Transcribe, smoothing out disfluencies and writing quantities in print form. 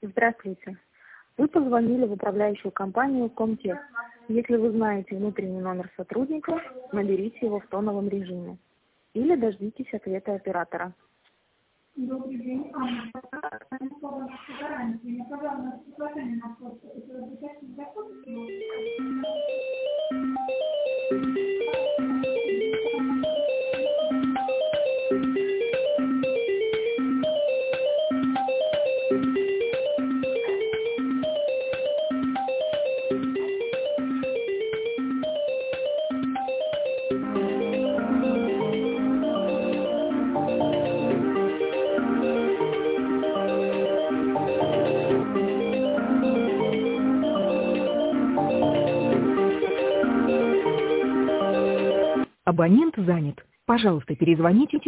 Здравствуйте. Вы позвонили в управляющую компанию Комтех. Если вы знаете внутренний номер сотрудника, наберите его в тоновом режиме. Или дождитесь ответа оператора. Добрый день, Анна. Гарантия. Пожалуйста, предложение на почту. Это обязательно заходит? Абонент занят. Пожалуйста, перезвоните